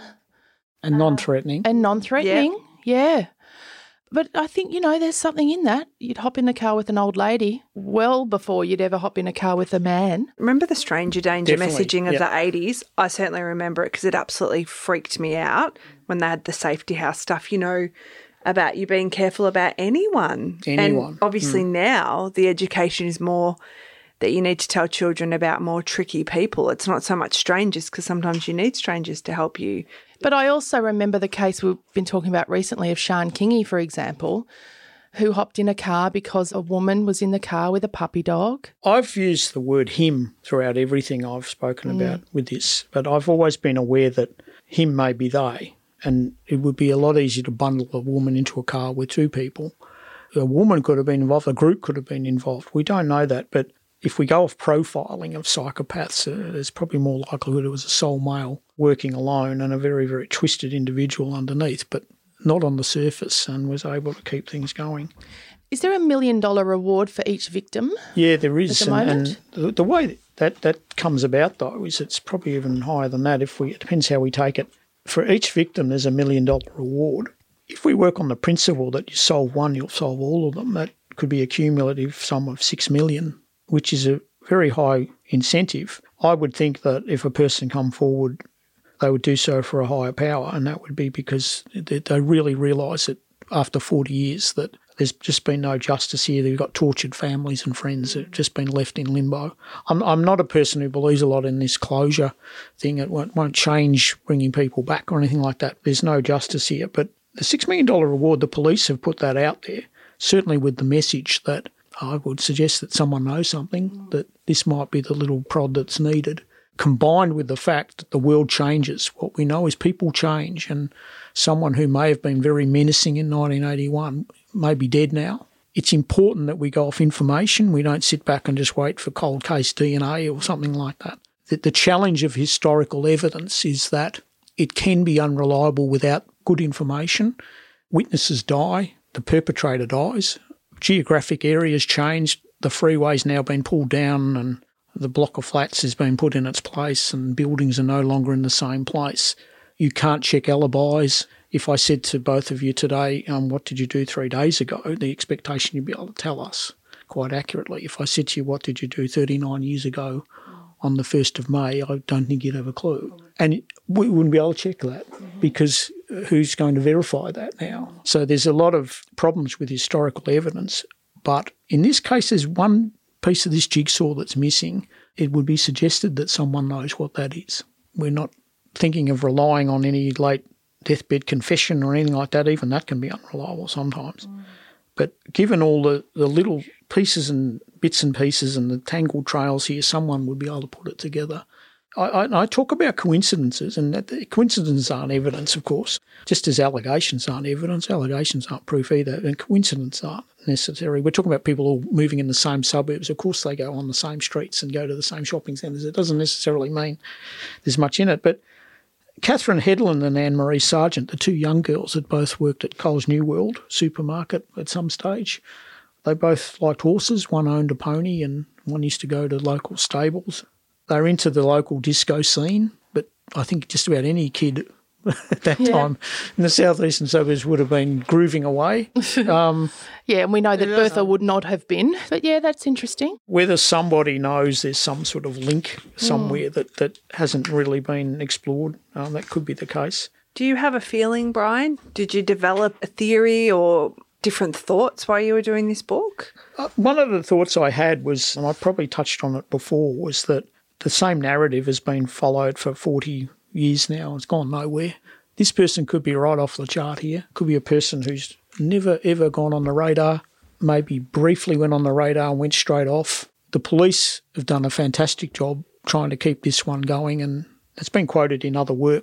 Speaker 9: And non-threatening.
Speaker 8: And non-threatening, yeah. yeah. But I think, you know, there's something in that. You'd hop in the car with an old lady well before you'd ever hop in a car with a man.
Speaker 3: Remember the stranger danger
Speaker 9: Definitely,
Speaker 3: messaging of
Speaker 9: yep.
Speaker 3: the eighties? I certainly remember it because it absolutely freaked me out when they had the safety house stuff, you know, about you being careful about anyone.
Speaker 9: Anyone.
Speaker 3: And obviously
Speaker 9: mm.
Speaker 3: now the education is more that you need to tell children about more tricky people. It's not so much strangers, because sometimes you need strangers to help you.
Speaker 8: But I also remember the case we've been talking about recently of Sean Kingy, for example, who hopped in a car because a woman was in the car with a puppy dog.
Speaker 9: I've used the word him throughout everything I've spoken
Speaker 8: Mm.
Speaker 9: about with this, but I've always been aware that him may be they, and it would be a lot easier to bundle a woman into a car with two people. A woman could have been involved, a group could have been involved. We don't know that, but if we go off profiling of psychopaths, uh, there's probably more likelihood it was a sole male working alone and a very, very twisted individual underneath, but not on the surface, and was able to keep things going.
Speaker 8: Is there a million dollar reward for each victim?
Speaker 9: Yeah, there is.
Speaker 8: At the
Speaker 9: and,
Speaker 8: moment?
Speaker 9: and the, the way that, that comes about, though, is it's probably even higher than that. If we, it depends how we take it. For each victim, there's a million dollar reward. If we work on the principle that you solve one, you'll solve all of them, that could be a cumulative sum of six million, which is a very high incentive. I would think that if a person come forward, they would do so for a higher power, and that would be because they, they really realise that after forty years that there's just been no justice here. They've got tortured families and friends that have just been left in limbo. I'm, I'm not a person who believes a lot in this closure thing. It won't, won't change bringing people back or anything like that. There's no justice here. But the six million dollars reward, the police have put that out there, certainly with the message that I would suggest that someone knows something, that this might be the little prod that's needed, combined with the fact that the world changes. What we know is people change, and someone who may have been very menacing in nineteen eighty-one may be dead now. It's important that we go off information. We don't sit back and just wait for cold case D N A or something like that. The, the challenge of historical evidence is that it can be unreliable without good information. Witnesses die, the perpetrator dies, geographic areas changed, the freeway's now been pulled down and the block of flats has been put in its place and buildings are no longer in the same place. You can't check alibis. If I said to both of you today, um, what did you do three days ago, the expectation you'd be able to tell us quite accurately. If I said to you, what did you do thirty-nine years ago on the first of May, I don't think you'd have a clue. And we wouldn't be able to check that because who's going to verify that now? So there's a lot of problems with historical evidence. But in this case, there's one piece of this jigsaw that's missing. It would be suggested that someone knows what that is. We're not thinking of relying on any late deathbed confession or anything like that. Even that can be unreliable sometimes. Mm. But given all the, the little pieces and bits and pieces and the tangled trails here, someone would be able to put it together. I, I, I talk about coincidences, and that coincidences aren't evidence, of course, just as allegations aren't evidence. Allegations aren't proof either, and coincidences aren't necessary. We're talking about people all moving in the same suburbs. Of course they go on the same streets and go to the same shopping centres. It doesn't necessarily mean there's much in it. But Catherine Headland and Anne-Marie Sargent, the two young girls that both worked at Coles New World supermarket at some stage, they both liked horses. One owned a pony and one used to go to local stables. They were into the local disco scene, but I think just about any kid at that yeah. time in the southeastern suburbs would have been grooving away. Um,
Speaker 8: yeah, and we know that Bertha would not have been. But yeah, that's interesting.
Speaker 9: Whether somebody knows there's some sort of link somewhere mm. that, that hasn't really been explored, um, that could be the case.
Speaker 3: Do you have a feeling, Brian? Did you develop a theory or different thoughts while you were doing this book?
Speaker 9: Uh, one of the thoughts I had was, and I probably touched on it before, was that the same narrative has been followed for forty years now. It's gone nowhere. This person could be right off the chart here. Could be a person who's never, ever gone on the radar, maybe briefly went on the radar and went straight off. The police have done a fantastic job trying to keep this one going, and it's been quoted in other works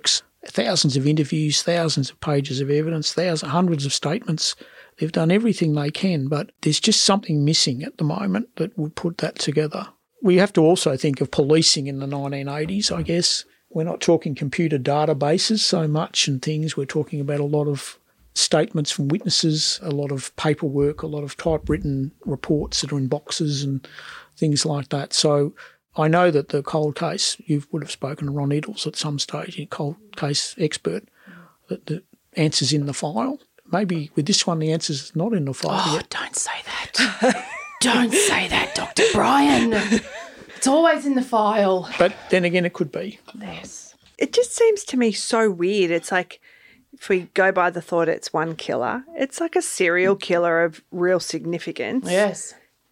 Speaker 9: thousands of interviews, thousands of pages of evidence, thousands, hundreds of statements. They've done everything they can, but there's just something missing at the moment that would put that together. We have to also think of policing in the nineteen eighties, I guess. We're not talking computer databases so much and things. We're talking about a lot of statements from witnesses, a lot of paperwork, a lot of typewritten reports that are in boxes and things like that. So I know that the cold case, you would have spoken to Ron Iddles at some stage, a cold case expert, that the answer's in the file. Maybe with this one the answer's not in the file
Speaker 8: oh,
Speaker 9: yet.
Speaker 8: Don't say that. Don't say that, Doctor Brian. It's always in the file.
Speaker 9: But then again, it could be.
Speaker 8: Yes.
Speaker 3: It just seems to me so weird. It's like, if we go by the thought it's one killer, it's like a serial killer of real significance.
Speaker 8: Yes.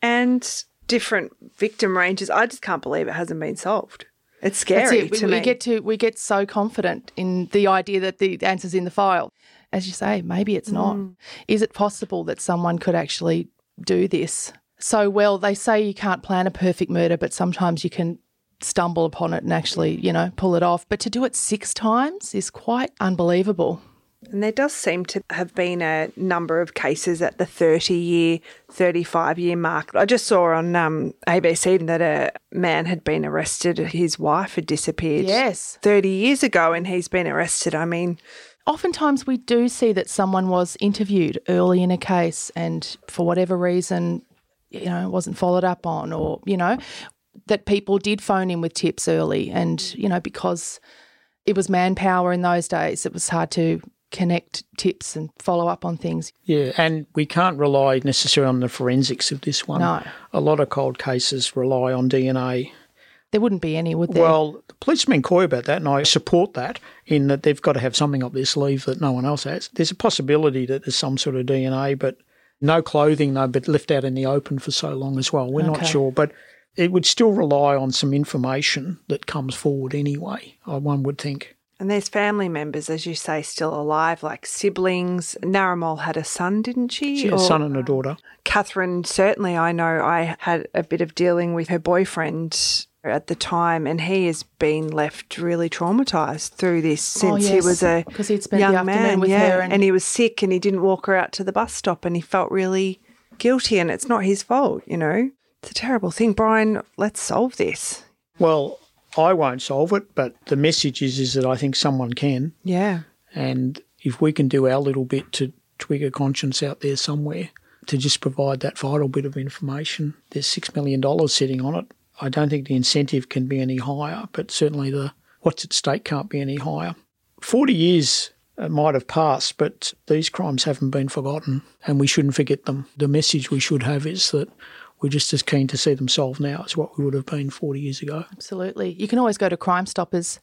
Speaker 3: And different victim ranges. I just can't believe it hasn't been solved. It's scary
Speaker 8: That's it.
Speaker 3: to
Speaker 8: we,
Speaker 3: me.
Speaker 8: We get to we get so confident in the idea that the answer's in the file. As you say, maybe it's not.
Speaker 3: Mm.
Speaker 8: Is it possible that someone could actually do this so well? They say you can't plan a perfect murder, but sometimes you can stumble upon it and actually, you know, pull it off. But to do it six times is quite unbelievable.
Speaker 3: And there does seem to have been a number of cases at the thirty-year, thirty-five-year mark. I just saw on um, A B C that a man had been arrested. His wife had disappeared
Speaker 8: Yes.
Speaker 3: thirty years ago and he's been arrested. I mean,
Speaker 8: oftentimes we do see that someone was interviewed early in a case and for whatever reason, you know, wasn't followed up on, or, you know, that people did phone in with tips early and, you know, because it was manpower in those days, it was hard to connect tips and follow up on things.
Speaker 9: Yeah, and we can't rely necessarily on the forensics of this one.
Speaker 8: No.
Speaker 9: A lot of cold cases rely on D N A.
Speaker 8: There wouldn't be any, would there?
Speaker 9: Well, the police have been coy about that, and I support that in that they've got to have something up their sleeve that no one else has. There's a possibility that there's some sort of D N A, but no clothing, though, but left out in the open for so long as well. We're
Speaker 8: Okay.
Speaker 9: not sure, but it would still rely on some information that comes forward anyway, one would think.
Speaker 3: and there's family members, as you say, still alive, like siblings. Naramol had a son, didn't she?
Speaker 9: She had a
Speaker 3: Or-
Speaker 9: son and a daughter.
Speaker 3: Catherine, certainly I know I had a bit of dealing with her boyfriend at the time, and he has been left really traumatised through this since
Speaker 8: Oh,
Speaker 3: he
Speaker 8: yes,
Speaker 3: was a
Speaker 8: 'cause he'd spent the
Speaker 3: young
Speaker 8: afternoon
Speaker 3: man.
Speaker 8: with
Speaker 3: yeah,
Speaker 8: her and-
Speaker 3: and he was sick and he didn't walk her out to the bus stop and he felt really guilty, and it's not his fault, you know. It's a terrible thing. Brian, let's solve this.
Speaker 9: Well, I won't solve it, but the message is, is that I think someone can.
Speaker 3: Yeah.
Speaker 9: And if we can do our little bit to twig a conscience out there somewhere, to just provide that vital bit of information, there's six million dollars sitting on it. I don't think the incentive can be any higher, but certainly the what's at stake can't be any higher. Forty years uh, might have passed, but these crimes haven't been forgotten, and we shouldn't forget them. The message we should have is that we're just as keen to see them solved now as what we would have been forty years ago.
Speaker 8: Absolutely. You can always go to crime stoppers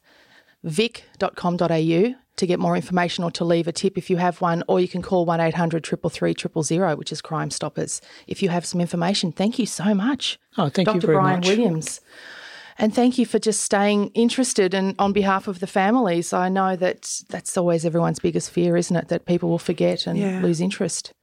Speaker 8: vic dot com dot a u to get more information or to leave a tip if you have one, or you can call one eight hundred three three three zero zero, which is Crime Stoppers, if you have some information. Thank you so much.
Speaker 9: Oh, thank
Speaker 8: Doctor
Speaker 9: you very
Speaker 8: Brian
Speaker 9: much.
Speaker 8: Williams. And thank you for just staying interested, and on behalf of the families. I know that that's always everyone's biggest fear, isn't it, that people will forget and
Speaker 3: Yeah.
Speaker 8: lose interest.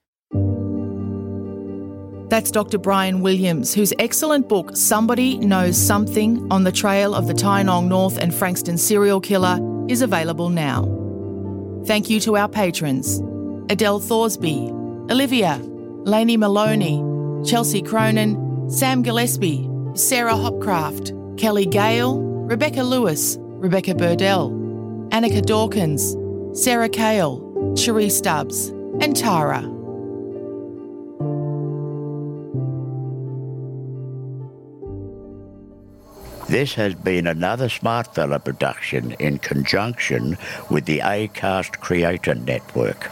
Speaker 8: That's Doctor Brian Williams, whose excellent book, Somebody Knows Something, on the Trail of the Tynong North and Frankston Serial Killer, is available now. Thank you to our patrons: Adele Thorsby, Olivia, Lainey Maloney, Chelsea Cronin, Sam Gillespie, Sarah Hopcraft, Kelly Gale, Rebecca Lewis, Rebecca Burdell, Annika Dawkins, Sarah Kale, Cherie Stubbs, and Tara.
Speaker 7: This has been another Smartfella production in conjunction with the Acast Creator Network.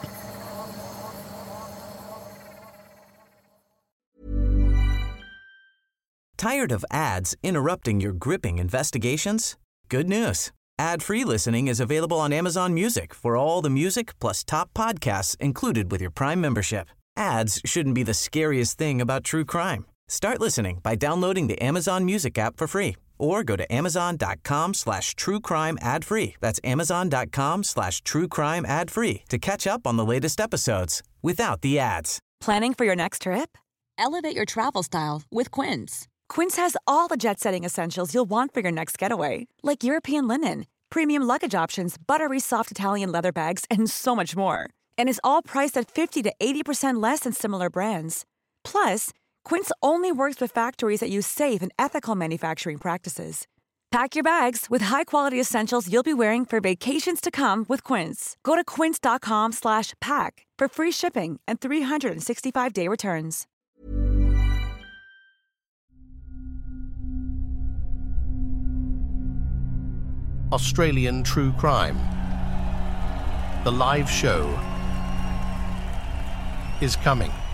Speaker 10: Tired of ads interrupting your gripping investigations? Good news. Ad-free listening is available on Amazon Music for all the music plus top podcasts included with your Prime membership. Ads shouldn't be the scariest thing about true crime. Start listening by downloading the Amazon Music app for free or go to amazon.com slash true crime ad free. That's amazon.com slash true crime ad free to catch up on the latest episodes without the ads.
Speaker 5: Planning for your next trip? Elevate your travel style with Quince. Quince has all the jet-setting essentials you'll want for your next getaway, like European linen, premium luggage options, buttery soft Italian leather bags, and so much more. And is all priced at fifty to eighty percent less than similar brands. Plus, Quince only works with factories that use safe and ethical manufacturing practices. Pack your bags with high-quality essentials you'll be wearing for vacations to come with Quince. Go to quince.com slash pack for free shipping and three sixty-five day returns.
Speaker 1: Australian True Crime. The live show is coming.